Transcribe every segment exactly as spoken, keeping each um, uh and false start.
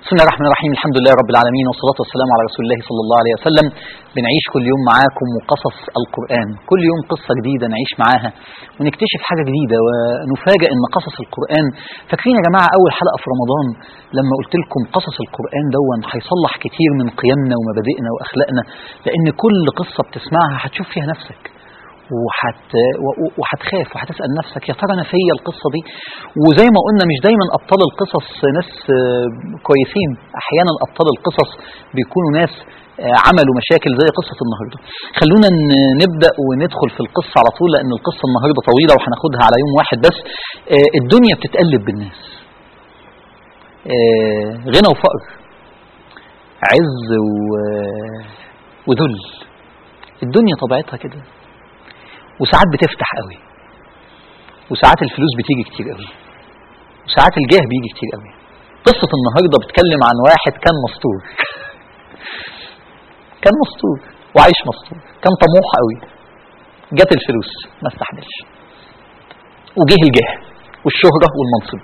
بسم الله الرحمن الرحيم. الحمد لله رب العالمين، والصلاة والسلام على رسول الله صلى الله عليه وسلم. بنعيش كل يوم معاكم وقصص القرآن، كل يوم قصة جديدة نعيش معاها ونكتشف حاجة جديدة ونفاجأ ان قصص القرآن. فاكرين يا جماعة اول حلقة في رمضان لما قلت لكم قصص القرآن دون هيصلح كتير من قيمنا ومبادئنا واخلاقنا، لان كل قصة بتسمعها هتشوف فيها نفسك وحت وهتخاف وهتسأل نفسك يا ترى انا فيا القصة دي. وزي ما قلنا مش دايما ابطال القصص ناس كويسين، احيانا ابطال القصص بيكونوا ناس عملوا مشاكل زي قصة النهاردة. خلونا نبدأ وندخل في القصة على طول، لان القصة النهاردة طويلة وهناخدها على يوم واحد بس. الدنيا بتتقلب بالناس، غنى وفقر، عز وذل. الدنيا طبيعتها كده، وساعات بتفتح قوي، وساعات الفلوس بتيجي كتير قوي، وساعات الجاه بيجي كتير قوي. قصة النهاردة بتكلم عن واحد كان مستور كان مستور وعايش مستور، كان طموح قوي، جات الفلوس ما استحملش، وجه الجاه والشهرة والمنصب.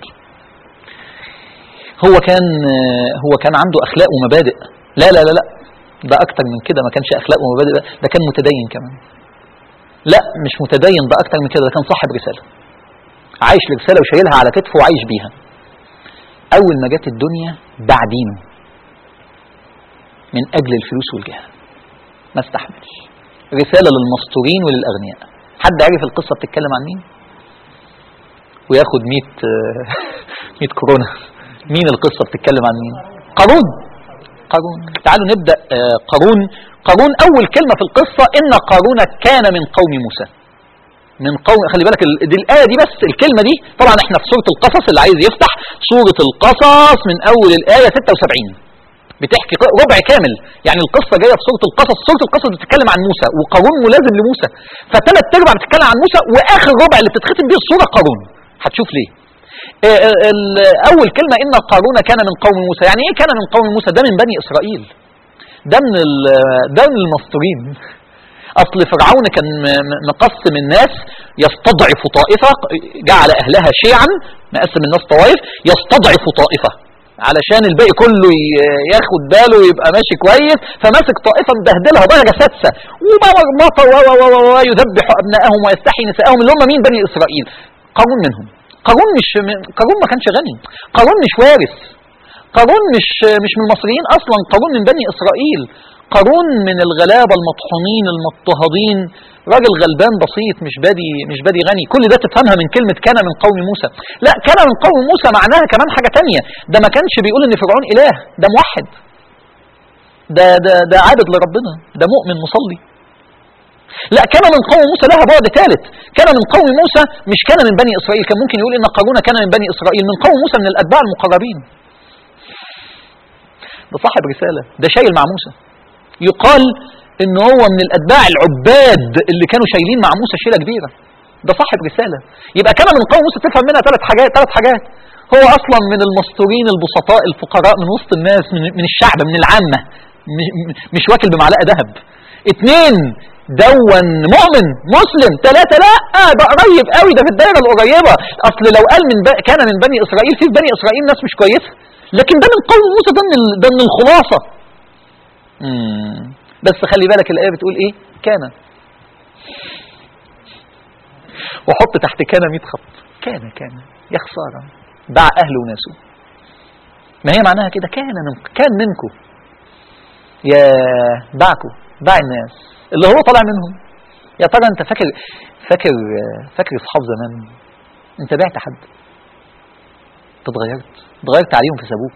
هو كان هو كان عنده أخلاق ومبادئ. لا لا لا لا ده أكتر من كده، ما كانش أخلاق ومبادئ، ده كان متدين كمان. لا مش متدين، ده أكتر من كده، ده كان صاحب رسالة، عايش لرسالة وشايلها على كتفه وعايش بيها. أول ما جت الدنيا باع دينه من أجل الفلوس والجاه، ما استحملش. رسالة للمستورين وللأغنياء. حد عارف القصة بتتكلم عن مين؟ وياخد مية مية كورونا. مين القصة بتتكلم عن مين؟ قارون. قارون. تعالوا نبدأ. قارون قارون أول كلمة في القصة إن قارون كان من قوم موسى. من قوم، خلي بالك دي الآية دي بس، الكلمة دي طبعا احنا في سورة القصص، اللي عايز يفتح سورة القصص من أول الآية ستة وسبعين بتحكي ربع كامل. يعني القصة جاية في سورة القصص. سورة القصص بتتكلم عن موسى، وقارون ملازم لموسى، فثلاث ارباع بتتكلم عن موسى، وآخر ربع اللي بتتختم بيه السورة قارون. هتشوف ليه. أول كلمة إن قارون كان من قوم موسى. يعني إيه كان من قوم موسى؟ ده من بني إسرائيل، ده من ده من المستورين. أصل فرعون كان مقسم الناس، يستضعف طائفة، جعل أهلها شيعا، مقسم الناس طوائف، يستضعف طائفة علشان الباقي كله ياخد باله ويبقى ماشي كويس، فماسك طائفة مبهدلها درجة سادسة ومرمطة ويذبح أبنائهم ويستحيي نسائهم، اللي هم مين؟ بني إسرائيل. قارون منهم. قارون مش قارون ما كانش غني، قارون مش وارث، قارون مش مش من المصريين اصلا، قارون من بني اسرائيل، قارون من الغلابه المطحونين المضطهدين، راجل غلبان بسيط، مش بادي مش بادي غني. كل ده تفهمها من كلمه كان من قوم موسى. لا، كان من قوم موسى معناها كمان حاجه تانية. ده ما كانش بيقول ان فرعون اله، ده موحد، ده ده ده عابد لربنا، ده مؤمن مصلي. لا، كان من قوم موسى لها بعد ثالث. كان من قوم موسى مش كان من بني اسرائيل. كان ممكن يقول ان قارون كان من بني اسرائيل، من قوم موسى، من الاتباع المقربين. ده صاحب رسالة، ده شايل مع موسى. يقال ان هو من الاتباع العباد اللي كانوا شايلين مع موسى شيلة كبيرة. ده صاحب رسالة. يبقى كان من قوم موسى تفهم منها ثلاث حاجات ثلاث حاجات هو اصلا من المستورين البسطاء الفقراء من وسط الناس، من, من الشعب، من العامة، مش واكل بمعلقة ذهب. اثنين، دون مؤمن مسلم. ثلاثة، لا آه ده قريب قوي، ده في الدائرة القريبة. اصل لو قال من كان من بني اسرائيل، في بني اسرائيل ناس مش كويسة، لكن ده من قوم موسى، ده من ده من الخلاصة. امم بس خلي بالك الآية بتقول ايه؟ كان. وحط تحت كان مية خط. كان كان يا خسارة، باع اهله وناسه. ما هي معناها كده، كان من كان منكم، يا باعكم، باع الناس اللي هو طالع منهم. يا ترى انت فاكر فاكر فاكر اصحاب زمان؟ انت بعت حد؟ تتغيرت اتغيرت عليهم فسابوك.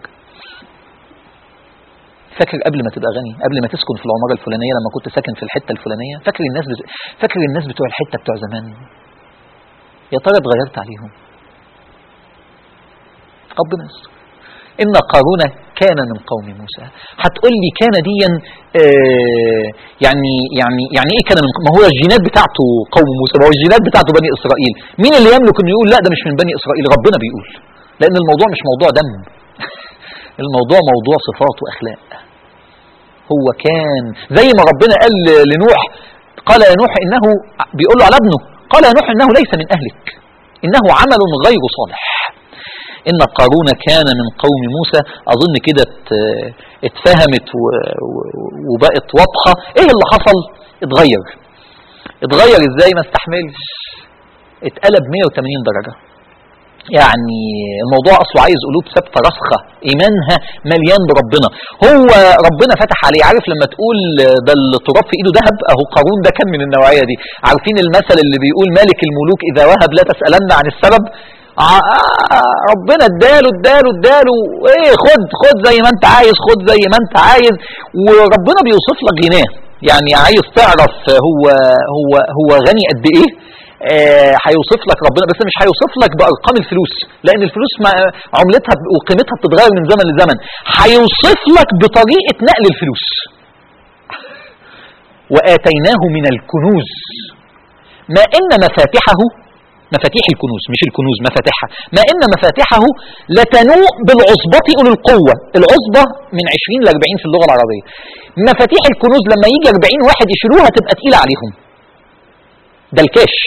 فاكر قبل ما تبقى غني، قبل ما تسكن في العمارة الفلانية، لما كنت ساكن في الحتة الفلانية، فاكر الناس بز... فاكر الناس بتوع الحتة بتوع زمان؟ يا ترى اتغيرت عليهم؟ ربنا يستر. إن قارون كان من قوم موسى. هتقول لي كان ديا آه يعني يعني يعني ايه كان من؟ ما هو الجينات بتاعته قوم موسى، ما هو الجينات بتاعته بني اسرائيل. مين اللي يملك انه يقول لا ده مش من بني اسرائيل؟ ربنا بيقول، لان الموضوع مش موضوع دم الموضوع موضوع صفات واخلاق. هو كان زي ما ربنا قال لنوح، قال يا نوح انه، بيقول له على ابنه، قال يا نوح انه ليس من اهلك، انه عمل غير صالح. إن قارون كان من قوم موسى. أظن كده اتفهمت وبقت واضحة. إيه اللي حصل؟ اتغير. اتغير إزاي؟ ما استحملش، اتقلب مية وتمانين درجة. يعني الموضوع أصله عايز قلوب ثابتة راسخة إيمانها مليان بربنا. هو ربنا فتح عليه. عارف لما تقول ده التراب في إيده ذهب؟ أهو قارون ده كان من النوعية دي. عارفين المثل اللي بيقول مالك الملوك إذا وهب لا تسألن عن السبب؟ آه ربنا اداله اداله اداله ايه، خد خد زي ما انت عايز، خد زي ما انت عايز. وربنا بيوصف لك غناه. يعني عايز تعرف هو هو هو غني قد ايه؟ هيوصف آه لك ربنا، بس مش هيوصف لك بارقام الفلوس، لان الفلوس عملتها وقيمتها بتتغير من زمن لزمن. هيوصف لك بطريقه نقل الفلوس. واتيناه من الكنوز ما ان مفاتحه، مفاتيح الكنوز مش الكنوز، مفاتيحها، ما ان مفاتحه لتنوء بالعصبة اولي القوة. العصبة من عشرين ل أربعين في اللغة العربية. مفاتيح الكنوز لما يجي أربعين واحد يشيلوها تبقى تقيلة عليهم. ده الكاش.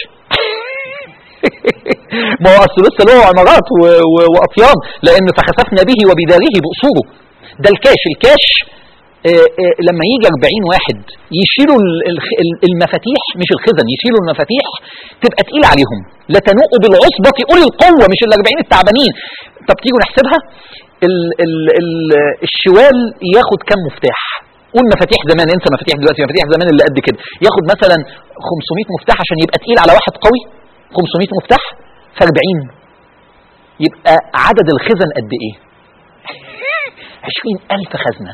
ما هو اصل لسه له عمارات واطيان، لان فخسفنا به وبداره بأصوله. ده الكاش. الكاش آآ آآ لما يجي أربعين واحد يشيلوا المفاتيح، مش الخزن، يشيلوا المفاتيح تبقى تقيلة عليهم. لتنوء بالعصبة أولي القوة، مش الأربعين التعبانين. طب تيجوا نحسبها. ال ال ال الشوال ياخد كم مفتاح؟ قول مفاتيح زمان، انسى مفاتيح دلوقتي، مفاتيح زمان اللي قد كده ياخد مثلا خمسمية مفتاح عشان يبقى تقيل على واحد قوي. خمسمية مفتاح في أربعين، يبقى عدد الخزن قد ايه؟ عشرين ألف خزنة.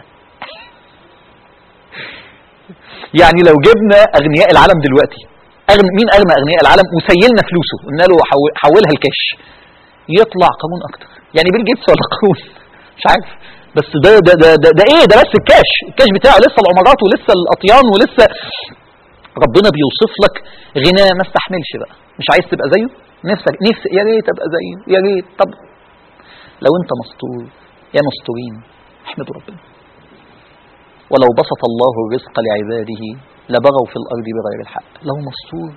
يعني لو جبنا اغنياء العالم دلوقتي، أغن... مين اغنى اغنياء العالم، وسيلنا فلوسه قلنا له حولها الكاش، يطلع قانون اكتر. يعني بيل جيتس ولا قانون مش عارف، بس ده ده ده ده, ده ايه ده؟ بس الكاش، الكاش بتاعه لسه العمارات ولسه الاطيان ولسه. ربنا بيوصف لك غنى ما استحملش بقى. مش عايز تبقى زيه؟ نفسك نفس يا ريت ابقى زيه، يا ريت. طب لو انت مستور، يا مستورين احمدوا ربنا. ولو بسط الله الرزق لعباده لبغوا في الارض بغير الحق. لو مستور،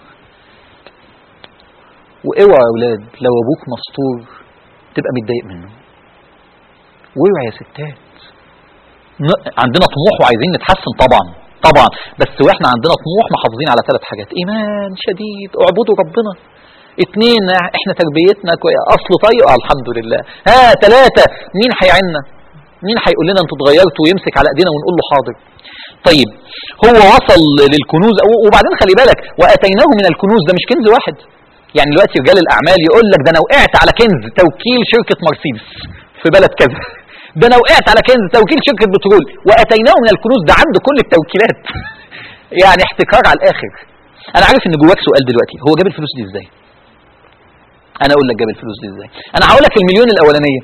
واوعى يا اولاد لو ابوك مستور تبقى متضايق منه. واوعى يا ستات، عندنا طموح وعايزين نتحسن طبعا طبعا، بس واحنا عندنا طموح محافظين على ثلاث حاجات: ايمان شديد، اعبدوا ربنا. اتنين، احنا تربيتنا كويسه، اصل طيب الحمد لله. ها ثلاثة، مين هيعيننا؟ مين هيقول لنا انتوا اتغيرتوا ويمسك على ايدينا ونقول له حاضر؟ طيب هو وصل للكنوز. وبعدين خلي بالك، واتيناه من الكنوز ده مش كنز واحد. يعني دلوقتي رجال الاعمال يقول لك ده انا وقعت على كنز توكيل شركه مرسيدس في بلد كذا، ده انا وقعت على كنز توكيل شركه بترول. واتيناه من الكنوز ده عنده كل التوكيلات. يعني احتكار على الاخر. انا عارف ان جواك سؤال دلوقتي، هو جاب الفلوس دي ازاي؟ انا اقول لك جاب الفلوس دي ازاي. انا هقول لك المليون الاولانيه.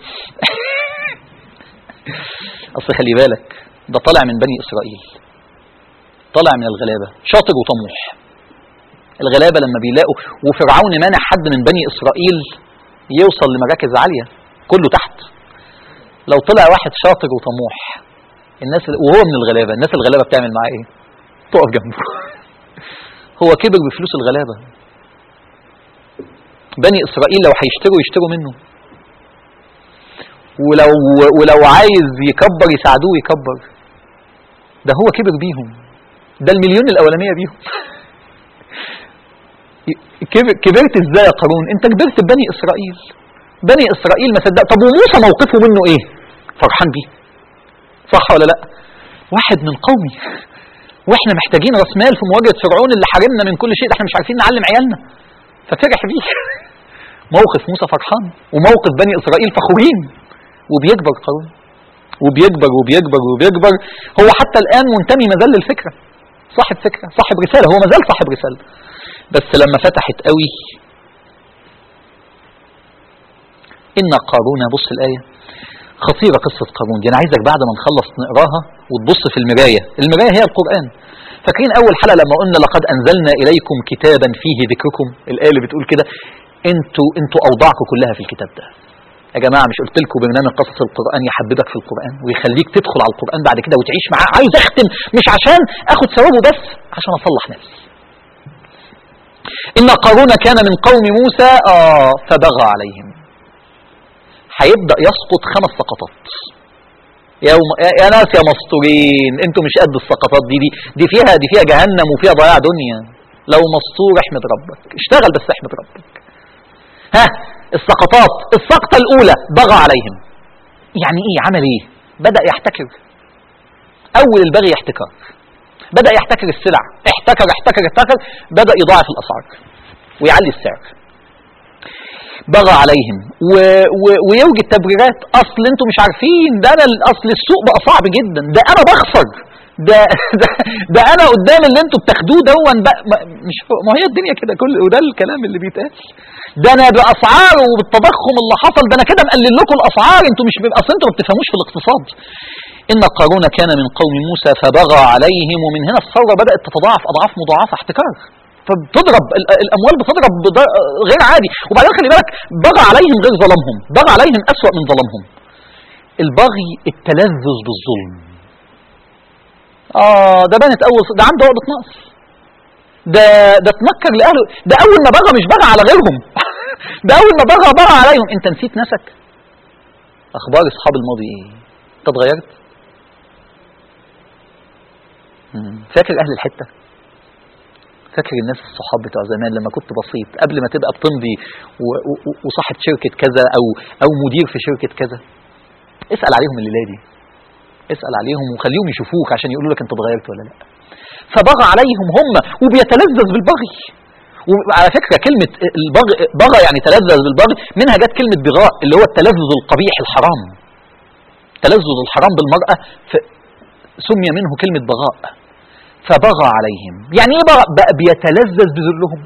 اصل خلي بالك، ده طالع من بني اسرائيل، طالع من الغلابه، شاطر وطموح. الغلابه لما بيلاقوا، وفرعون مانع حد من بني اسرائيل يوصل لمراكز عاليه، كله تحت. لو طلع واحد شاطر وطموح، الناس وهو من الغلابه، الناس الغلابه بتعمل معاه ايه؟ تقف جنبه. هو كبر بفلوس الغلابه. بني اسرائيل لو هيشتروا يشتروا منه، ولو ولو عايز يكبر يساعدوه يكبر. ده هو كبر بيهم، ده المليون الاولانيه بيهم. كبرت ازاي يا قارون؟ انت كبرت ببني اسرائيل. بني اسرائيل ما صدق. طب وموسى موقفه منه ايه؟ فرحان بيه، صح ولا لا؟ واحد من قومي، واحنا محتاجين راس مال في مواجهه فرعون اللي حارمنا من كل شيء، احنا مش عارفين نعلم عيالنا، ففرح بيه. موقف موسى فرحان، وموقف بني اسرائيل فخورين. وبيكبر قارون، وبيكبر وبيكبر وبيكبر. هو حتى الان منتمي مازال للفكره، صاحب فكره، صاحب رساله، هو مازال صاحب رساله. بس لما فتحت قوي، ان قارون، بص الايه خطيره، قصه قارون دي انا عايزك بعد ما نخلص نقراها وتبص في المرايه. المرايه هي القران. فاكرين اول حلقه لما قلنا لقد انزلنا اليكم كتابا فيه ذكركم؟ الايه اللي بتقول كده، انتوا انتوا اوضاعكم كلها في الكتاب ده. يا جماعه مش قلت لكم برنامج قصص القران يحببك في القران ويخليك تدخل على القران بعد كده وتعيش معاه؟ عايز اختم مش عشان اخد ثوابه، بس عشان اصلح نفسي. ان قارون كان من قوم موسى آه فبغى عليهم هيبدأ يسقط خمس سقطات. يا, يا ناس يا مستورين، انتوا مش قد السقطات دي دي دي فيها دي فيها جهنم وفيها ضياع دنيا. لو مستور احمد ربك، اشتغل بس احمد ربك. ها السقطات، السقطة الأولى بغى عليهم. يعني ايه؟ عمل ايه؟ بدأ يحتكر. أول البغي احتكار، بدأ يحتكر السلع، احتكر احتكر احتكر بدأ يضاعف الأسعار ويعلي السعر. بغى عليهم و... و... ويوجد تبريرات. اصل انتوا مش عارفين ده، انا اصل السوق بقى صعب جدا، ده انا بخسر، ده ده, ده انا قدام اللي انتوا بتاخدوه دون بقى مش، ما هي الدنيا كده كل، وده الكلام اللي بيتقال. ده انا باسعار وبالتضخم اللي حصل ده انا كده مقلل لكم الاسعار، انتوا مش اصل انتوا ما بتفهموش في الاقتصاد. ان قارون كان من قوم موسى فبغى عليهم، ومن هنا الثوره بدات تتضاعف اضعاف مضاعفه، احتكار، فبتضرب الاموال بتضرب غير عادي. وبعدين خلي بالك بغى عليهم غير ظلمهم، بغى عليهم اسوأ من ظلمهم. البغي التلذذ بالظلم. اه ده بنت اول، ده عنده عقدة نقص، ده ده تنكر لاهله، ده اول ما بغى مش بغى على غيرهم ده اول ما بغى بغى عليهم. انت نسيت نفسك؟ اخبار اصحاب الماضي ايه؟ انت اتغيرت؟ فاكر اهل الحته؟ فاكر الناس الصحاب بتوع زمان لما كنت بسيط قبل ما تبقى بتمضي وصاحب شركة كذا او او مدير في شركة كذا؟ اسأل عليهم الليلة دي، اسأل عليهم وخليهم يشوفوك عشان يقولوا لك انت اتغيرت ولا لا. فبغى عليهم هم وبيتلذذ بالبغي. وعلى فكرة كلمة البغي، بغى يعني تلذذ بالبغي، منها جت كلمة بغاء اللي هو التلذذ القبيح الحرام، تلذذ الحرام بالمرأة سمي منه كلمة بغاء. فبغى عليهم يعني ايه بغى؟ بقى بيتلذذ بذلهم.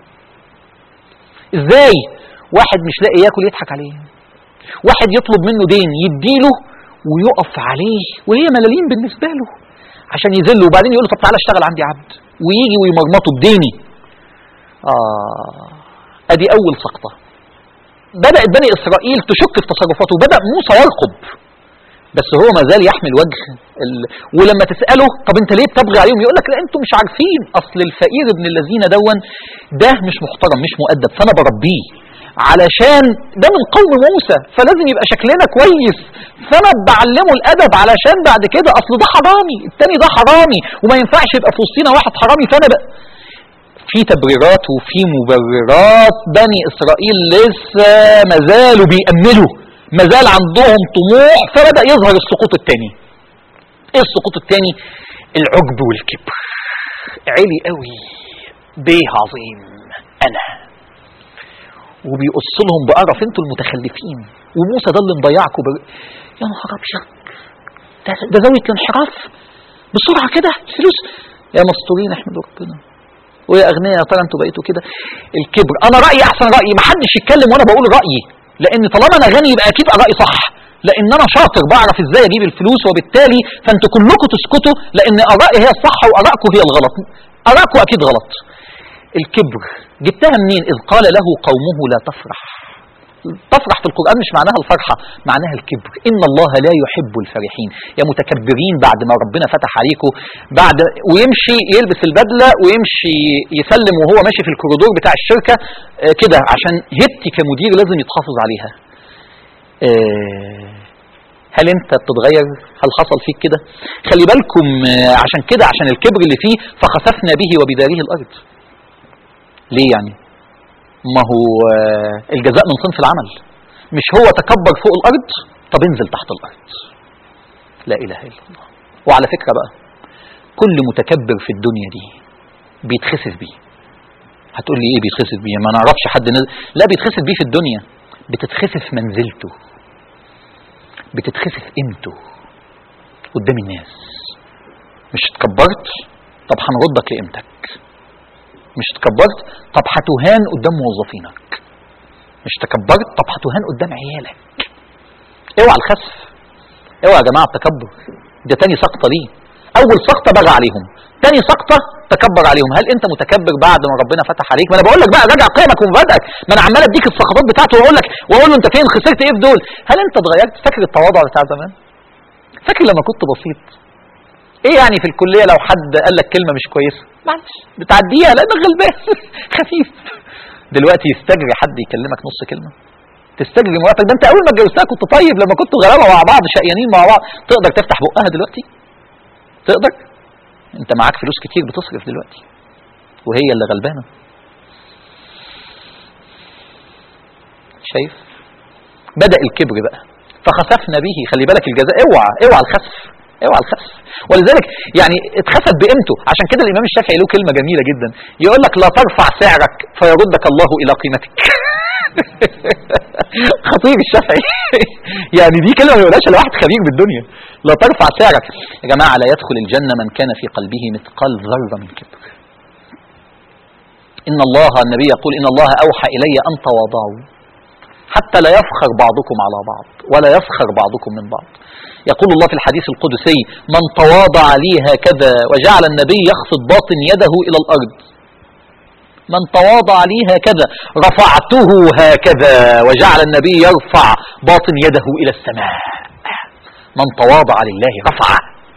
ازاي؟ واحد مش لاقي ياكل يضحك عليه، واحد يطلب منه دين يديله ويقف عليه وهي ملاليم بالنسبة له عشان يذله، وبعدين يقول له طب تعالى اشتغل عندي عبد، ويجي ويمرمطه بديني. آه ادي اول سقطة. بدأت بني اسرائيل تشك في تصرفاته، بدأ موسى يرقب بس هو ما زال يحمل وجه ال... ولما تسأله طب انت ليه بتبغي عليهم يقول لك لا انتوا مش عارفين، اصل الفقير ابن الذين دون ده مش محترم مش مؤدب، فانا بربيه علشان ده من قوم موسى فلازم يبقى شكلنا كويس، فانا بعلمه الادب علشان بعد كده اصل ده حرامي، التاني ده حرامي وما ينفعش يبقى في وسطنا واحد حرامي. فانا بقى في تبريرات وفي مبررات. بني اسرائيل لسه ما زالوا بيأملوا، ما زال عندهم طموح، فبدأ يظهر السقوط الثاني. ايه السقوط الثاني؟ العجب والكبر. عالي قوي، بيه عظيم انا، وبيقص لهم بقرف انتوا المتخلفين، وموسى ده اللي مضيعكم بر... يا نهار ابيض، ده, ده زاويه الانحراف بسرعه كده فلوس. يا مستورين احمدوا ربنا، ويا اغنياء يا ترى انتوا بقيتوا كده. الكبر. انا رايي احسن رايي، ما حدش يتكلم وانا بقول رايي، لان طالما انا غني يبقى اكيد ارائي صح، لان انا شاطر بعرف ازاي اجيب الفلوس، وبالتالي فانتوا كلكم تسكتوا لان ارائي هي الصح وارائكم هي الغلط. ارائكم اكيد غلط. الكبر جبتها منين؟ اذ قال له قومه لا تفرح. تفرح في القرآن مش معناها الفرحة، معناها الكبر. إن الله لا يحب الفرحين. يا متكبرين بعد ما ربنا فتح عليكم، بعد ويمشي يلبس البدلة ويمشي يسلم وهو ماشي في الكوريدور بتاع الشركة كده، عشان هبتي كمدير لازم يتحافظ عليها. هل انت بتتغير؟ هل حصل فيك كده؟ خلي بالكم عشان كده، عشان الكبر اللي فيه فخسفنا به وبداره الأرض. ليه يعني؟ ما هو الجزاء من صنف العمل. مش هو تكبر فوق الأرض، طب انزل تحت الأرض. لا إله إلا الله. وعلى فكرة بقى كل متكبر في الدنيا دي بيتخسف بيه. هتقول لي ايه بيتخسف بيه؟ ما نعرفش حد نزل. لا بيتخسف بيه في الدنيا، بتتخسف منزلته، بتتخسف قيمته قدام الناس. مش اتكبرت، طب هنردك لقيمتك. مش تكبرت، طب هتهان قدام موظفينك. مش تكبرت، طب هتهان قدام عيالك. اوعى الخسف، اوعى يا جماعه التكبر. ده تاني سقطه ليه. اول سقطه بغى عليهم، تاني سقطه تكبر عليهم. هل انت متكبر بعد ما ربنا فتح عليك؟ ما انا بقول لك بقى راجع قيمك ومبادئك، ما انا عمال اديك السقطات بتاعته واقول لك واقول له انت فين خسرت ايه في دول. هل انت اتغيرت؟ فاكر التواضع بتاع زمان؟ فاكر لما كنت بسيط؟ ايه يعني في الكليه لو حد قال لك كلمه مش كويسه معلش بتعديها لانك غلبان خفيف. دلوقتي يستجري حد يكلمك نص كلمه، تستجري مراتك؟ ده انت اول ما اتجوزتها كنت طيب، لما كنتوا غلابه مع بعض شقيانين مع بعض. تقدر تفتح بقها دلوقتي؟ تقدر؟ انت معاك فلوس كتير بتصرف دلوقتي وهي اللي غلبانه. شايف؟ بدأ الكبر بقى. فخسفنا به، خلي بالك الجزاء، اوعى اوعى الخسف، اوعى الخسف. ولذلك يعني اتخسف بقيمته. عشان كده الامام الشافعي له كلمه جميله جدا، يقول لك لا ترفع سعرك فيردك الله الى قيمتك. خطير الشافعي. يعني دي كلمه ما يقولهاش لواحد خبير بالدنيا. لا ترفع سعرك. يا جماعه لا يدخل الجنه من كان في قلبه مثقال ذره من كبر. ان الله، النبي يقول ان الله اوحى الي ان تواضعوا حتى لا يفخر بعضكم على بعض ولا يفخر بعضكم من بعض. يقول الله في الحديث القدسي من تواضع لي هكذا، وجعل النبي يخفض باطن يده إلى الأرض، من تواضع لي هكذا رفعته هكذا، وجعل النبي يرفع باطن يده إلى السماء. من تواضع لله رفع.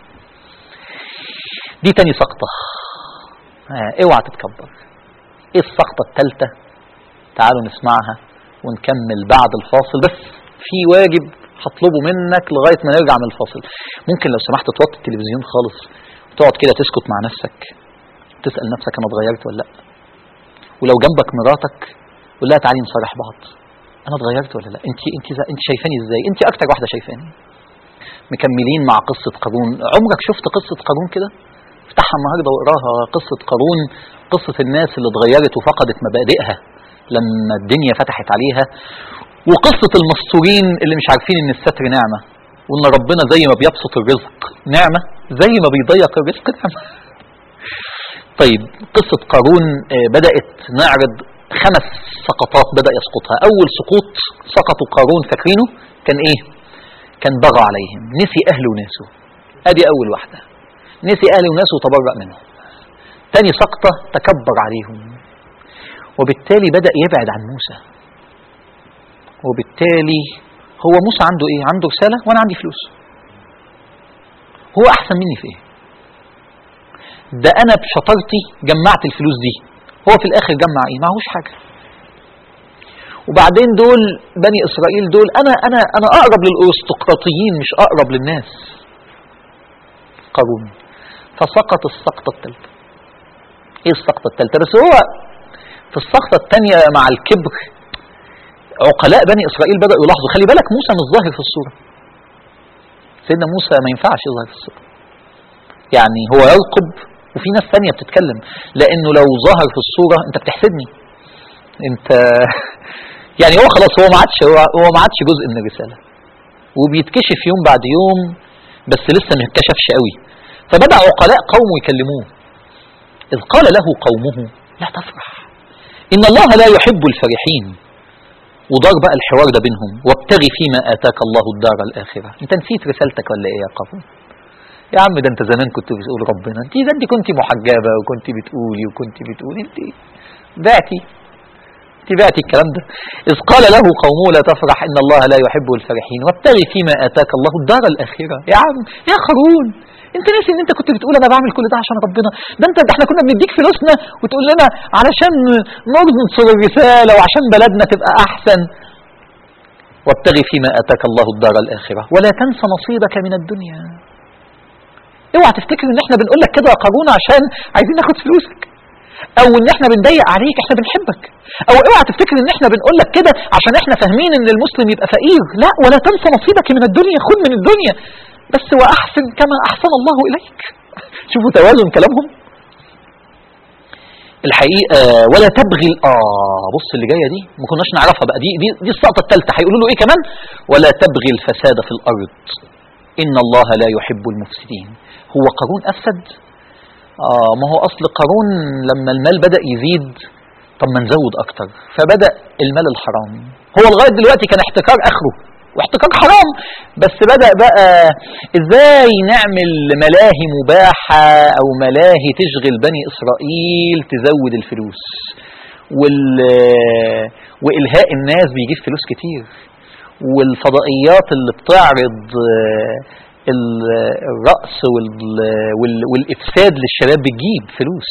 دي تاني سقطة. اه اوعى تتكبر. ايه السقطة الثالثة؟ تعالوا نسمعها ونكمل بعد الفاصل. بس في واجب هطلبه منك لغاية ما نرجع من الفاصل. ممكن لو سمحت توطي التلفزيون خالص وتقعد كده تسكت مع نفسك، تسأل نفسك انا اتغيرت ولا لا؟ ولو جنبك مراتك قول لها تعالي نصارح بعض، انا اتغيرت ولا لا؟ انت انت انت شايفاني ازاي؟ انت اكتر واحدة شايفاني. مكملين مع قصة قارون. عمرك شفت قصة قارون كده؟ افتحها النهارده واقراها. قصة قارون، قصة الناس اللي اتغيرت وفقدت مبادئها لما الدنيا فتحت عليها، وقصة المستورين اللي مش عارفين ان الستر نعمة، وان ربنا زي ما بيبسط الرزق نعمة زي ما بيضيق الرزق نعمة. طيب قصة قارون بدأت نعرض خمس سقطات بدأ يسقطها. اول سقوط سقطوا قارون فاكرينه كان ايه؟ كان بغى عليهم، نسي اهله وناسه. ادي اول واحدة، نسي اهله وناسه وتبرأ منهم. تاني سقطة تكبر عليهم، وبالتالي بدأ يبعد عن موسى. وبالتالي هو موسى عنده ايه؟ عنده رسالة وانا عندي فلوس. هو احسن مني في ايه؟ ده انا بشطارتي جمعت الفلوس دي، هو في الاخر جمع ايه؟ معهوش حاجة. وبعدين دول بني اسرائيل دول انا انا انا اقرب للارستقراطيين مش اقرب للناس. قارون. فسقط السقطة الثالثة. ايه السقطة الثالثة؟ بس هو في السقطة الثانية مع الكبر عقلاء بني إسرائيل بدأوا يلاحظوا. خلي بالك موسى مش ظاهر في الصورة. سيدنا موسى ما ينفعش يظهر في الصورة. يعني هو يرقب وفي ناس ثانية بتتكلم، لأنه لو ظهر في الصورة أنت بتحسدني. أنت يعني هو خلاص هو ما عادش هو, هو ما عادش جزء من الرسالة، وبيتكشف يوم بعد يوم بس لسه ما اتكشفش قوي. فبدأ عقلاء قومه يكلموه. إذ قال له قومه لا تفرح إن الله لا يحب الفرحين. ودار بقى الحوار ده بينهم، وابتغي فيما آتاك الله الدار الآخرة. انت نسيت رسالتك ولا ايه يا قارون؟ يا عم ده انت زمان كنت بتقول ربنا، انت ده انت كنت محجبة وكنت بتقولي وكنت بتقولي، انت بعتي انت بعتي الكلام ده. إذ قال له قومه لا تفرح إن الله لا يحب الفرحين وابتغي فيما آتاك الله الدار الآخرة. يا عم يا قارون انت ناسي ان انت كنت بتقول انا بعمل كل ده عشان ربنا؟ ده انت ده احنا كنا بنديك فلوسنا وتقول لنا علشان ننصر الرسالة وعشان بلدنا تبقى احسن. وابتغي فيما اتاك الله الدار الاخرة ولا تنسى نصيبك من الدنيا. اوعى تفتكر ان احنا بنقول لك كده يا قارون عشان عايزين ناخد فلوسك، او ان احنا بنضيق عليك، احنا بنحبك. او اوعى تفتكر ان احنا بنقول لك كده عشان احنا فاهمين ان المسلم يبقى فقير. لا، ولا تنسى نصيبك من الدنيا، خد من الدنيا بس وأحسن كما أحسن الله إليك. شوفوا توازن كلامهم. الحقيقة ولا تبغي آه بص اللي جاية دي ما كناش نعرفها بقى، دي دي, دي السقطة الثالثة. هيقولوا له إيه كمان؟ ولا تبغي الفساد في الأرض إن الله لا يحب المفسدين. هو قارون أفسد؟ آه ما هو أصل قارون لما المال بدأ يزيد طب ما نزود أكتر، فبدأ المال الحرام. هو لغاية دلوقتي كان احتكار آخره واحتكار حرام، بس بدأ بقى ازاي نعمل ملاهي مباحة او ملاهي تشغل بني اسرائيل تزود الفلوس وال... والهاء الناس بيجيب فلوس كتير، والفضائيات اللي بتعرض الرأس وال... وال... والافساد للشباب بتجيب فلوس.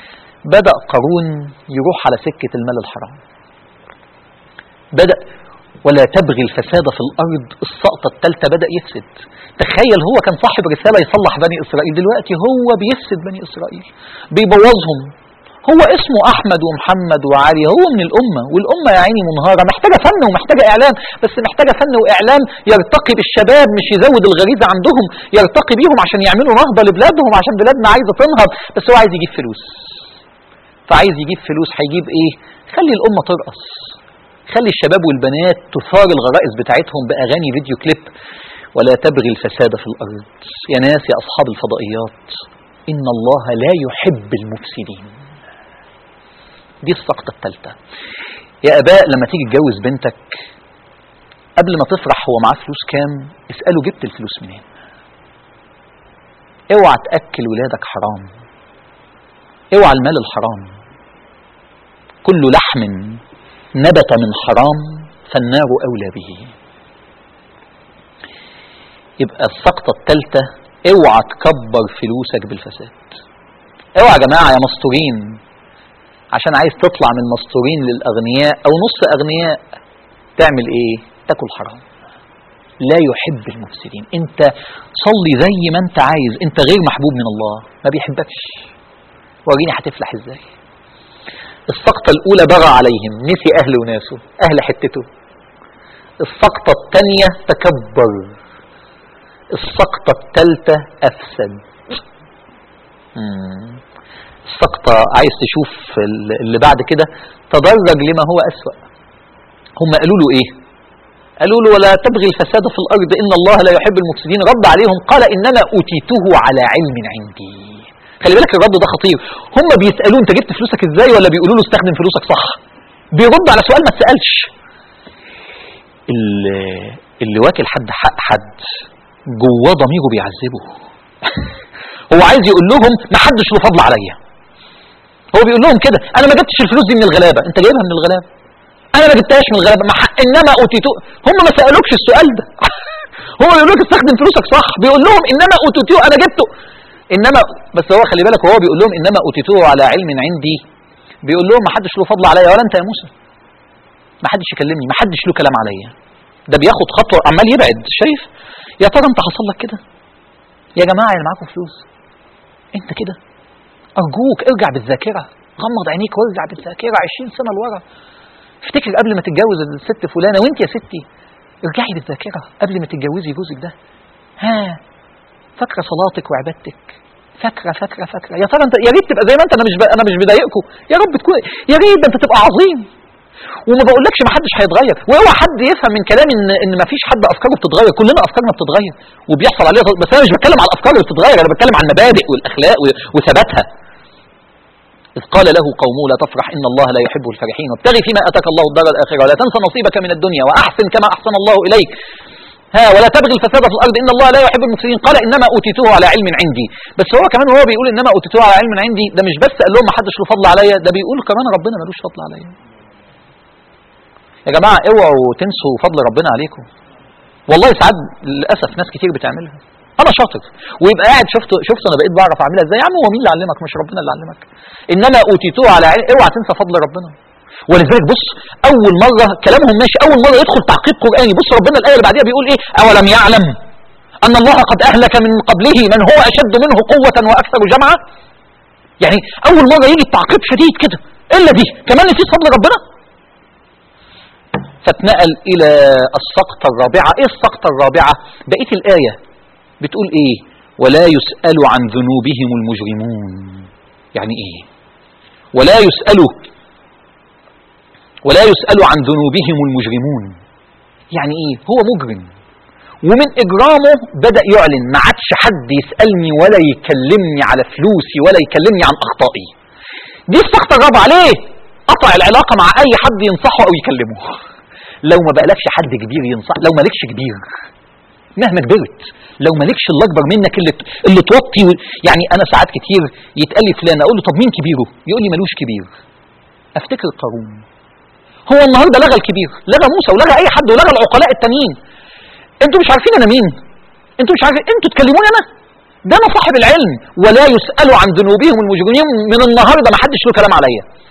بدأ قارون يروح على سكة المال الحرام. بدأ ولا تبغي الفساد في الأرض. السقطة الثالثة بدأ يفسد. تخيل هو كان صاحب رسالة يصلح بني إسرائيل، دلوقتي هو بيفسد بني إسرائيل، بيبوظهم. هو اسمه أحمد ومحمد وعلي، هو من الأمة، والأمة يا عيني منهارة، محتاجة فن ومحتاجة إعلام، بس محتاجة فن وإعلام يرتقي بالشباب، مش يزود الغريزة عندهم، يرتقي بيهم عشان يعملوا نهضة لبلادهم، عشان بلادنا عايزة تنهض، بس هو عايز يجيب فلوس. فعايز يجيب فلوس، هيجيب إيه؟ خلي الأمة ترقص، خلي الشباب والبنات تثار الغرائز بتاعتهم بأغاني فيديو كليب. ولا تبغي الفساد في الأرض. يا ناس يا أصحاب الفضائيات، إن الله لا يحب المفسدين. دي السقطة الثالثة. يا أباء لما تيجي تجوز بنتك، قبل ما تفرح هو معاه فلوس كام، اسأله جبت الفلوس منين. اوعى تأكل ولادك حرام، اوعى المال الحرام. كل لحم نبت من حرام فالنار أولى به. يبقى السقطة الثالثة، اوعى تكبر فلوسك بالفساد. اوعى يا جماعة يا مستورين، عشان عايز تطلع من مستورين للأغنياء أو نص أغنياء، تعمل إيه؟ تاكل حرام. لا يحب المفسدين. أنت صلي زي ما أنت عايز، أنت غير محبوب من الله، ما بيحبكش. وريني هتفلح إزاي. السقطة الأولى بغى عليهم، نسي أهل وناسه، أهل حتته. السقطة الثانية تكبر. السقطة الثالثة أفسد. مم. السقطة عايز تشوف اللي بعد كده، تدرج لما هو أسوأ. هم قالوا له إيه؟ قالوا له ولا تبغي الفساد في الأرض إن الله لا يحب المفسدين. رد عليهم قال إنما أوتيته على علم عندي. خلي بالك الرد ده خطير. هم بيسألوه أنت جبت فلوسك إزاي، ولا بيقولوا له استخدم فلوسك صح؟ بيرد على سؤال ما تسألش. اللي, اللي واكل حد حق حد جواه ضميره بيعذبه. هو عايز يقول لهم ما حدش له فضل عليا. هو بيقول لهم كده، انا ما جبتش الفلوس دي من الغلابه، انت جايبها من الغلابه. انا ما جبتهاش من الغلابه، ما انما اوتيتو. هم ما سالوكش السؤال ده. هو بيقول لك استخدم فلوسك صح، بيقول لهم انما اوتيتو انا جبته. انما بس هو خلي بالك، وهو بيقول لهم انما اوتيتو على علم عندي، بيقول لهم ما حدش له فضل عليا ولا انت يا موسى. ما حدش يكلمني، ما حدش له كلام عليا. ده بياخد خطوه عمال يبعد. شايف؟ يا ترى انت حصل لك كده؟ يا جماعه اللي معاكم فلوس انت كده؟ ارجوك ارجع بالذاكره، غمض عينيك وارجع بالذاكره عشرين سنه لورا. افتكر قبل ما تتجوز الست فلانه، وانت يا ستي ارجعي بالذاكره قبل ما تتجوزي جوزك ده. ها، فاكره صلاتك وعبادتك؟ فاكره فاكره فاكره يا ترى انت؟ يا ريت تبقى زي ما انت. انا مش ب... انا مش بضايقكم، يا رب تكون، يا ريت انت تبقى عظيم. وما بقولكش ما حدش هيتغير، واوعى حد يفهم من كلامي ان ان ما فيش حد افكاره بتتغير. كلنا افكارنا بتتغير وبيحصل عليها، بس انا مش بتكلم على الافكار اللي بتتغير، انا بتكلم عن المبادئ والاخلاق وثباتها. إذ قال له قومه لا تفرح إن الله لا يحب الفرحين وابتغي فيما أتاك الله الدار الآخرة ولا تنسى نصيبك من الدنيا وأحسن كما أحسن الله إليك. ها ولا تبغي الفساد في الأرض إن الله لا يحب المفسدين. قال إنما أوتيته على علم عندي. بس هو كمان وهو بيقول إنما أوتيته على علم عندي، ده مش بس قال لهم ما حدش له فضل عليا، ده بيقول كمان ربنا ملوش فضل عليا. يا جماعة اوعوا تنسوا فضل ربنا عليكم. والله ساعات للأسف ناس كتير بتعملها. انا شاطر ويبقى قاعد شفت شفت انا بقيت بعرف اعملها ازاي. يا عم هو مين اللي علمك؟ مش ربنا اللي علمك. انما اوتيتوه على علم. اوعى تنسى فضل ربنا. ولذلك بص، اول مره كلامهم ماشي، اول مره يدخل تعقيب قراني. بص ربنا الايه اللي بعديها بيقول ايه؟ اولم يعلم ان الله قد اهلك من قبله من هو اشد منه قوه واكثر جمعا. يعني اول مره يجي التعقيب شديد كده، الا دي كمان نسيت فضل ربنا. فاتنقل الى السقطه الرابعه. ايه السقطه الرابعه؟ بقيه الايه بتقول ايه؟ ولا يسأل عن ذنوبهم المجرمون. يعني ايه ولا يسأل ولا يسأل عن ذنوبهم المجرمون؟ يعني ايه؟ هو مجرم ومن اجرامه بدأ يعلن ما عادش حد يسألني ولا يكلمني على فلوسي ولا يكلمني عن اخطائي. دي السقطة الرابعة. ليه؟ قطع العلاقة مع اي حد ينصحه او يكلمه. لو ما بقالكش حد كبير ينصح، لو مالكش كبير مهما كبرت، لو مالكش اللي اكبر منك اللي اللي توطي. يعني انا ساعات كتير يتقال لي فلان، اقول له طب مين كبيره؟ يقول لي ملوش كبير. افتكر قارون. هو النهارده لغى الكبير، لغى موسى ولغى اي حد ولغى العقلاء التانيين. انتوا مش عارفين انا مين؟ انتوا مش عارفين؟ انتوا تكلموني انا؟ ده انا صاحب العلم. ولا يسأل عن ذنوبهم المجرمين. من النهارده ما حدش له كلام عليا.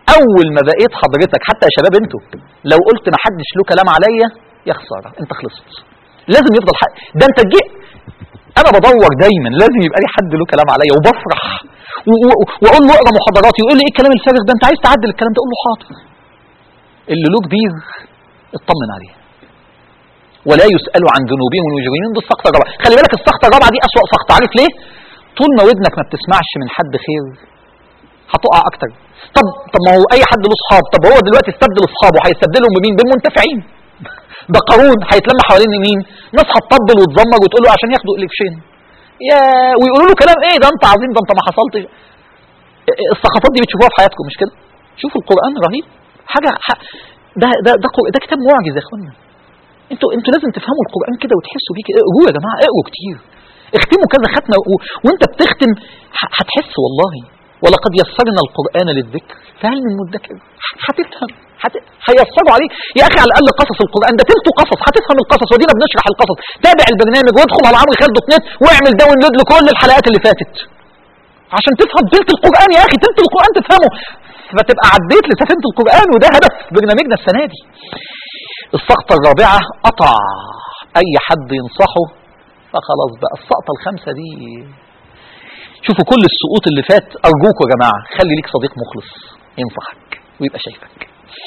اول ما بقيت حضرتك حتى يا شباب انتوا لو قلت ما حدش له كلام عليا يا خساره انت خلصت. لازم يفضل حق ده انت تجي. انا بدور دايما لازم يبقى لي حد له كلام عليا وبفرح واقول له اقرا محاضراتي يقول لي ايه الكلام الفارغ ده انت عايز تعدل الكلام ده اقول له حاضر. اللي له كبير اطمن عليه ولا يسأل عن ذنوبهم المجرمين. دي السقطه الرابعه. خلي بالك السقطه الرابعه دي اسوأ سقطه. عارف ليه؟ طول ما ودنك ما بتسمعش من حد خير هتقع اكتر. طب طب ما هو اي حد له اصحاب. طب هو دلوقتي استبدل اصحابه هيستبدلهم بمين؟ بالمنتفعين. ده قارون هيتلم حوالين مين؟ ناس هتطبل وتزمر وتقول له عشان ياخدوا قرشين يا ويقولوا له كلام ايه ده انت عظيم ده انت ما حصلتش. السقطات دي بتشوفوها في حياتكم مش كده؟ شوفوا القرآن رهيب حاجه ده ده ده, ده كتاب معجز يا اخوانا. انتوا انتوا لازم تفهموا القرآن كده وتحسوا بيه كده. اقروا يا جماعه اقروا كتير اختموا كذا ختمه و... وانت بتختم هتحس والله. ولقد يسرنا القرآن للذكر فهل من مدكر. هتفهم هت... هيسروا عليك يا اخي على الاقل قصص القرآن ده تلته قصص هتفهم القصص ودينا بنشرح القصص. تابع البرنامج وادخل على عمرو خالد دوت نت واعمل داونلود لكل الحلقات اللي فاتت عشان تفهم تلت القرآن يا اخي. تلت القرآن تفهمه فتبقى عديت لسفينة القرآن وده هدف برنامجنا السنة دي. السقطة الرابعة قطع اي حد ينصحه فخلاص بقى. السقطة الخامسة دي شوفوا كل السقوط اللي فات ارجوكوا يا جماعة خلي ليك صديق مخلص ينصحك ويبقى شايفك.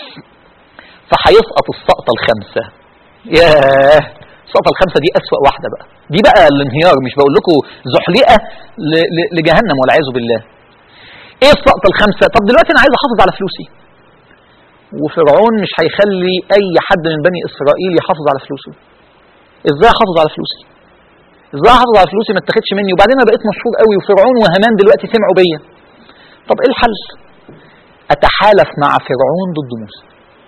فهيسقط السقطة الخامسة. ياه السقطة الخامسة دي اسوأ واحدة بقى. دي بقى الانهيار مش بقول لكم زحلقة لجهنم والعياذ بالله. ايه السقطة الخامسة؟ طب دلوقتي انا عايز احافظ على فلوسي وفرعون مش هيخلي اي حد من بني اسرائيل يحافظ على فلوسه. ازاي احافظ على فلوسي؟ ازاي احافظ على فلوسي ما اتاخدش مني؟ وبعدين انا بقيت مشهور قوي وفرعون وهامان دلوقتي سمعوا بيا. طب ايه الحل؟ اتحالف مع فرعون ضد موسى.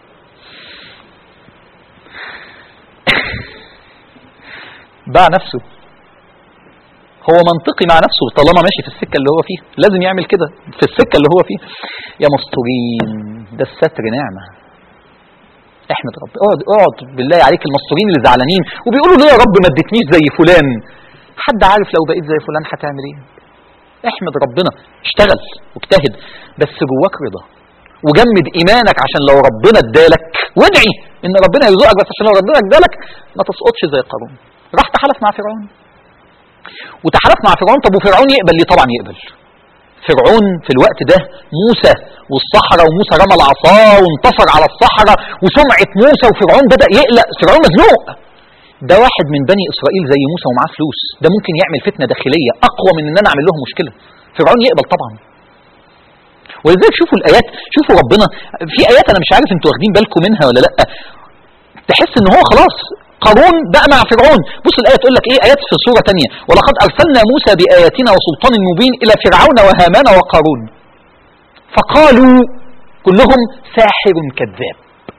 باع نفسه. هو منطقي مع نفسه طالما ماشي في السكه اللي هو فيها لازم يعمل كده في السكه اللي هو فيها. يا مستورين ده الستر نعمه. احمد رب. اقعد اقعد بالله عليك المستورين اللي زعلانين وبيقولوا ليه يا رب ما اديتنيش زي فلان. حد عارف لو بقيت زي فلان هتعمل ايه؟ احمد ربنا اشتغل واجتهد بس جواك رضا وجمد ايمانك عشان لو ربنا ادالك وادعي ان ربنا يرزقك بس عشان لو ربنا ادالك ما تسقطش زي قارون. راح تحالف مع فرعون وتحالف مع فرعون. طب وفرعون يقبل ليه؟ طبعا يقبل. فرعون في الوقت ده موسى والصحراء وموسى رمى العصا وانتصر على الصحراء وسمعة موسى وفرعون بدأ يقلق. فرعون مزنوق. ده واحد من بني اسرائيل زي موسى ومعاه فلوس ده ممكن يعمل فتنة داخلية اقوى من ان انا اعمل لهم مشكلة. فرعون يقبل طبعا. ولذلك شوفوا الايات شوفوا ربنا في ايات انا مش عارف انتوا واخدين بالكم منها ولا لا. تحس ان هو خلاص قارون بقى مع فرعون. بص الآية تقول لك ايه آيات في سورة تانية. ولقد أرسلنا موسى بآياتنا وسلطان مبين إلى فرعون وهامان وقارون فقالوا كلهم ساحر كذاب.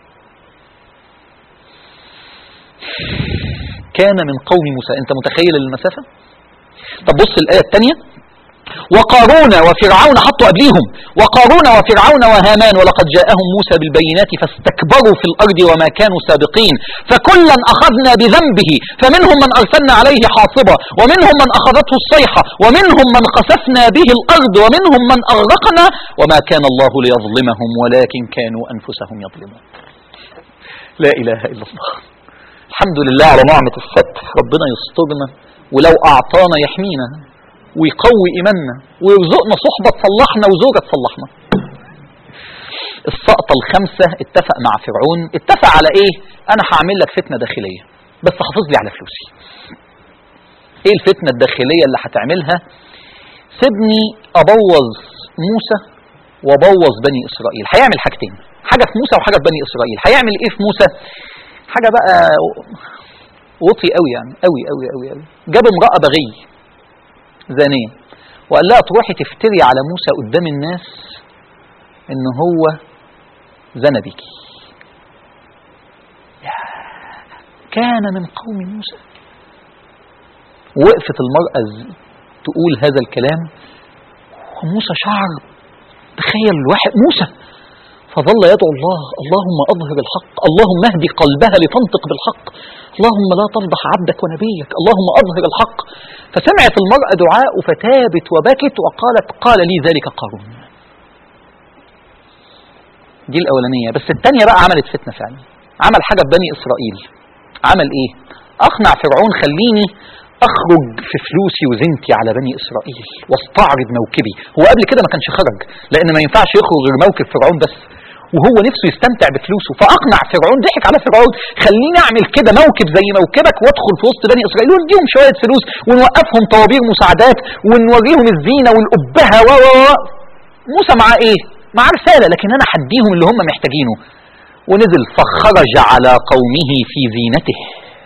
كان من قوم موسى. انت متخيل المسافة؟ طب بص الآية التانية. وقارون وفرعون حطوا قبليهم وقارون وفرعون وهامان ولقد جاءهم موسى بالبينات فاستكبروا في الأرض وما كانوا سابقين فكلا أخذنا بذنبه فمنهم من أرسلنا عليه حاصبا ومنهم من أخذته الصيحة ومنهم من خسفنا به الأرض ومنهم من أغرقنا وما كان الله ليظلمهم ولكن كانوا أنفسهم يظلمون. لا إله إلا الله. الحمد لله على نعمة الستر. ربنا يسترنا ولو أعطانا يحمينا ويقوي إيماننا ويرزقنا صحبة تصلحنا وزوجة تصلحنا. السقطة الخامسة اتفق مع فرعون. اتفق على ايه؟ انا هعمل لك فتنة داخلية بس حافظ لي على فلوسي. ايه الفتنة الداخلية اللي هتعملها؟ سيبني ابوظ موسى وابوظ بني اسرائيل. هيعمل حاجتين حاجة في موسى وحاجة في بني اسرائيل. هيعمل ايه في موسى؟ حاجة بقى وطي قوي يعني قوي قوي قوي قوي. جاب امرأة بغي زانية وقال لها تروحي تفتري على موسى قدام الناس ان هو زنى بيكي. كان من قوم موسى. وقفت المرأة تقول هذا الكلام وموسى شعر. تخيل الواحد موسى فظل يدعو الله اللهم أظهر الحق اللهم اهدي قلبها لتنطق بالحق اللهم لا تفضح عبدك ونبيك اللهم أظهر الحق. فسمعت المرأة دعاء فتابت وبكت وقالت قال لي ذلك قارون. دي الاولانيه. بس الثانيه بقى عملت فتنه فعلا، عمل حاجه ببني اسرائيل. عمل ايه؟ اقنع فرعون خليني اخرج في فلوسي وزنتي على بني اسرائيل واستعرض موكبي. هو قبل كده ما كانش خرج، لان ما ينفعش يخرج غير موكب فرعون بس، وهو نفسه يستمتع بفلوسه. فاقنع فرعون، ضحك على فرعون، خليني اعمل كده موكب زي موكبك وادخل في وسط بني اسرائيل ونديهم شويه فلوس ونوقفهم طوابير مساعدات ونوريهم الزينه والابهه و و موسى معاه ايه؟ معاه رساله، لكن انا هديهم اللي هم محتاجينه. ونزل فخرج على قومه في زينته.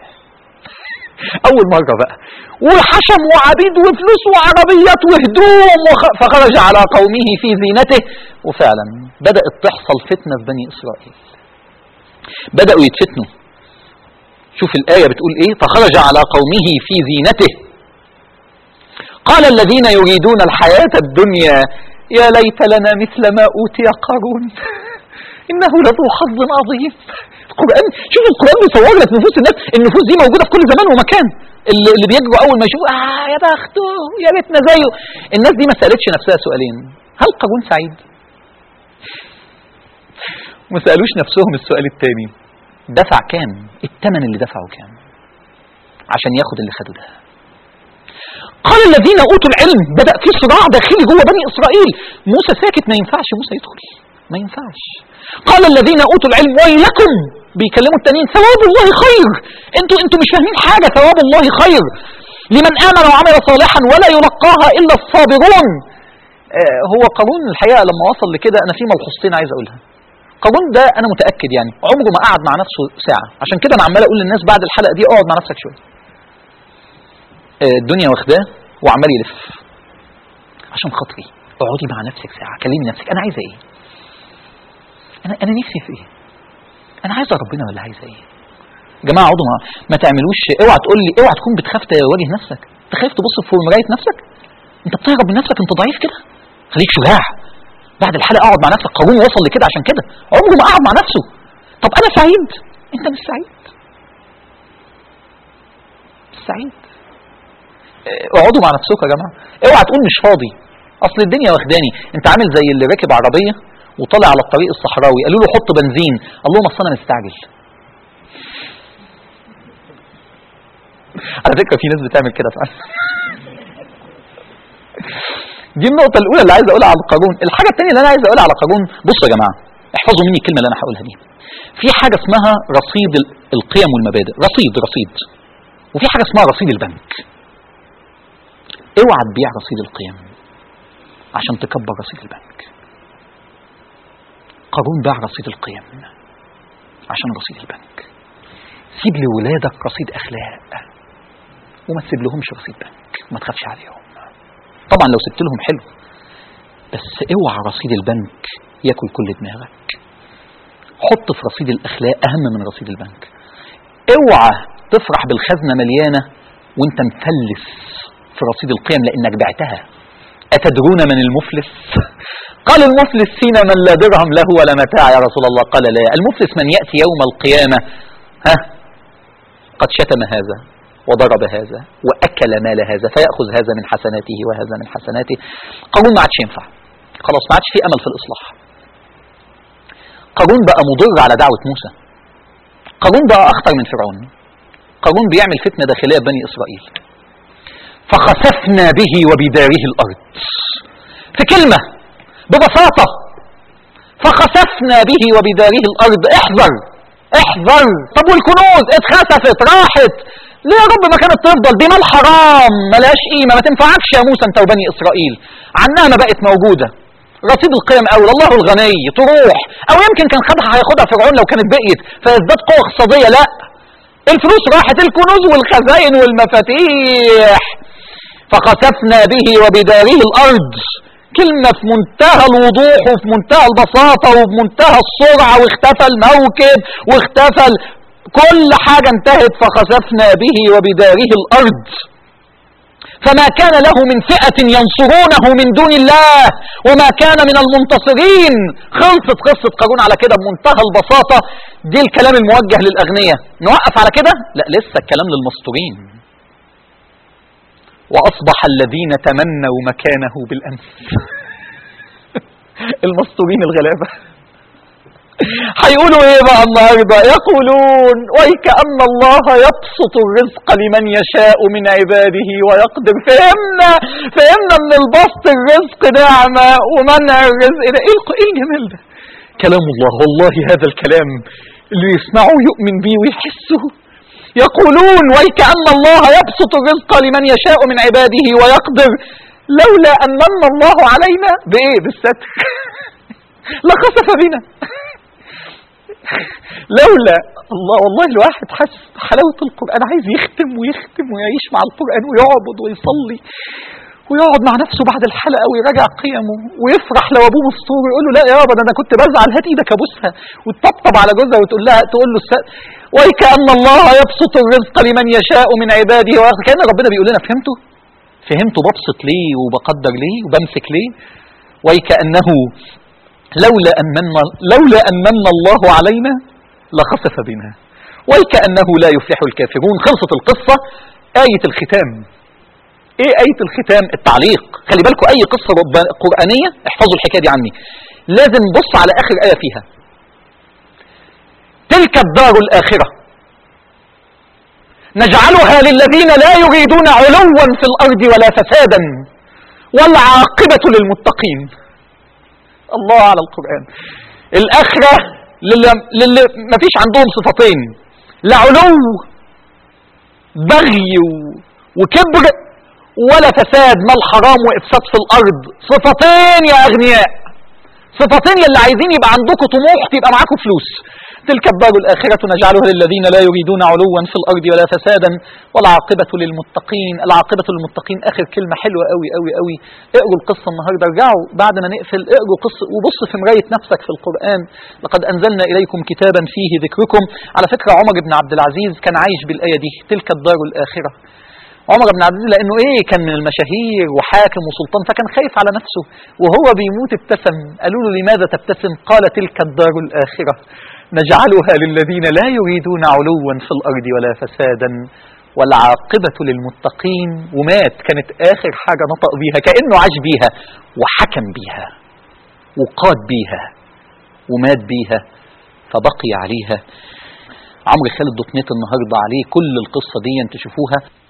اول مره بقى، وحشم وعبيد وفلوس وعربيات وهدوم وخ... فخرج على قومه في زينته. وفعلا بدأت تحصل فتنة في بني إسرائيل، بدأوا يتفتنوا. شوف الآية بتقول ايه؟ فخرج على قومه في زينته قال الذين يريدون الحياة الدنيا يا ليت لنا مثل ما أوتي قارون إنه لذو حظ عظيم. القرآن، شوف القرآن بيصور لك نفوس الناس، النفوس دي موجودة في كل زمان ومكان. اللي, اللي بيجروا أول ما يشوفوا آه يا بخته يا ريتنا زيه. الناس دي ما سألتش نفسها سؤالين: هل قارون سعيد؟ ما سألوش نفسهم السؤال الثاني: دفع كام؟ الثمن اللي دفعه كام عشان ياخد اللي خده ده؟ قال الذين أوتوا العلم، بدأ في صراع داخلي جوه بني إسرائيل. موسى ساكت، ما ينفعش موسى يدخل، ما ينفعش. قال الذين أوتوا العلم ويلكم، بيكلموا التانيين، ثواب الله خير. انتوا انتوا مش فاهمين حاجة، ثواب الله خير لمن آمن وعمل صالحا ولا يلقاها إلا الصابرون. آه هو قارون الحقيقة لما وصل لكده أنا في ملحوظتين عايز أقولها. قارون ده أنا متأكد يعني عمره ما قعد مع نفسه ساعة، عشان كده أنا عمال أقول للناس بعد الحلقة دي اقعد مع نفسك شوية. آه الدنيا واخداه وعمال يلف. عشان خاطري اقعدي مع نفسك ساعة، كلمي نفسك أنا عايزة إيه؟ أنا أنا نفسي في إيه؟ أنا عايزة ربنا ولا عايزة إيه؟ يا جماعة اقعدوا ما, ما تعملوش. اوعى تقول لي، اوعى تكون بتخاف تواجه نفسك، تخاف تبص في مراية نفسك. أنت بتهرب من نفسك، أنت ضعيف كده. خليك شجاع. بعد الحلقة اقعد مع نفسك. قارون وصل لكده عشان كده، عمره ما قعد مع نفسه. طب أنا سعيد، أنت مش سعيد. مش سعيد. اقعدوا مع نفسكم يا جماعة. اوعى تقول مش فاضي، أصل الدنيا واخداني. أنت عامل زي اللي راكب عربية وطلع على الطريق الصحراوي، قالوا له حط بنزين، قال لهم اصل انا مستعجل. على فكره في ناس بتعمل كده فعلا. دي النقطه الاولى اللي عايز اقولها على قارون. الحاجه الثانيه اللي انا عايز اقولها على قارون، بصوا يا جماعه احفظوا مني الكلمه اللي انا هقولها دي. في حاجه اسمها رصيد القيم والمبادئ، رصيد رصيد وفي حاجه اسمها رصيد البنك. اوعى تبيع رصيد القيم عشان تكبر رصيد البنك. قارون باع رصيد القيم عشان رصيد البنك. سيب لولادك رصيد اخلاق وما تسيب لهمش رصيد بنك، وما تخافش عليهم. طبعا لو سبت لهم حلو، بس اوعى رصيد البنك ياكل كل دماغك. حط في رصيد الاخلاق اهم من رصيد البنك. اوعى تفرح بالخزنه مليانه وانت مفلس في رصيد القيم لانك بعتها. أتدرون من المفلس؟ قال المفلس فينا من لا درهم له ولا متاع يا رسول الله. قال لا، المفلس من يأتي يوم القيامة ها قد شتم هذا وضرب هذا وأكل مال هذا فيأخذ هذا من حسناته وهذا من حسناته. قارون ما عادش ينفع، خلاص ما عادش في أمل في الإصلاح. قارون بقى مضر على دعوة موسى. قارون بقى أخطر من فرعون. قارون بيعمل فتنة داخلية بني إسرائيل. فخسفنا به وبداره الأرض. في كلمة ببساطة، فخسفنا به وبداره الأرض. احذر احذر. طب والكنوز اتخسفت راحت ليه يا رب؟ ما كانت تفضل، دي مال حرام ملاش قيمة، ما تنفعكش يا موسى انت وبني إسرائيل. عنها ما بقت موجودة. رصيد القيم أولى، الله الغني تروح، أو يمكن كان خدها هياخدها فرعون لو كانت بقيت فيزداد قوة اقتصادية. لا، الفلوس راحت، الكنوز والخزائن والمفاتيح. فخسفنا به وبداره الأرض. كلمة في منتهى الوضوح وفي منتهى البساطة وبمنتهى السرعة، واختفى الموكب واختفى كل حاجة انتهت. فخسفنا به وبداره الأرض فما كان له من فئة ينصرونه من دون الله وما كان من المنتصرين. خلصت قصة قارون على كده بمنتهى البساطة. دي الكلام الموجه للأغنياء. نوقف على كده؟ لا، لسه الكلام للمستورين. وأصبح الذين تمنوا مكانه بالأمس. المستورين الغلابة هيقولوا ايه بقى النهارده؟ يقولون ويكأن الله يبسط الرزق لمن يشاء من عباده ويقدر. فهمنا فهمنا ان البسط الرزق نعمة ومنع الرزق ده ايه ايه الجمال ده؟ كلام الله. والله هذا الكلام اللي يسمعه يؤمن به ويحسه. يقولون ويكأن الله يبسط الرزق لمن يشاء من عباده ويقدر لولا أن من الله علينا بايه؟ بالستر لخسف بنا. لولا الله. والله الواحد حس حلاوة القرآن، عايز يختم ويختم ويعيش مع القرآن ويعبد ويصلي ويقعد مع نفسه بعد الحلقة ويراجع قيمه ويفرح لو ابوه مستور يقول له لا يا بابا ده انا كنت بزعل، هات ايدك ابوسها وتطبطب على جوزها وتقول لها تقول له الس... ويكأن الله يبسط الرزق لمن يشاء من عباده ويقدر. كأن ربنا بيقول لنا فهمتوا؟ فهمتوا ببسط ليه وبقدر ليه وبمسك ليه؟ ويكأنه لولا أن من لولا أن من الله علينا لخسف بنا ويكأنه لا يفلح الكافرون. خلصت القصة. آية الختام. ايه آية الختام؟ التعليق. خلي بالكم اي قصة قرآنية احفظوا الحكاية دي عني، لازم نبص على اخر آية فيها. تلك الدار الآخرة نجعلها للذين لا يريدون علوا في الارض ولا فسادا والعاقبة للمتقين. الله على القرآن. الاخرة للي, للي ما فيش عندهم صفتين، لا علو بغي وكبر ولا فساد مال حرام وافساد في الارض. صفتين يا اغنياء، صفتين يلي عايزين يبقى عندكم طموح تبقى معاكم فلوس. تلك الدار الآخرة نجعلها للذين لا يريدون علوا في الأرض ولا فسادا والعاقبة للمتقين. العاقبة للمتقين آخر كلمة حلوة قوي قوي قوي. اقروا القصة النهاردة، ارجعوا بعد ما نقفل اقروا قصة وبص في مراية نفسك في القرآن. لقد أنزلنا إليكم كتابا فيه ذكركم. على فكرة عمر بن عبد العزيز كان عايش بالآية دي، تلك الدار الآخرة. عمر بن عبد العزيز لأنه إيه كان من المشاهير وحاكم وسلطان، فكان خايف على نفسه وهو بيموت ابتسم. قالوا له لماذا تبتسم؟ قال تلك الدار الآخرة نجعلها للذين لا يريدون علوا في الأرض ولا فسادا والعاقبة للمتقين. ومات، كانت آخر حاجة نطق بيها، كأنه عاش بيها وحكم بيها وقاد بيها ومات بيها فبقي عليها. عمرو خالد دوت نت النهاردة عليه كل القصة دي تشوفوها.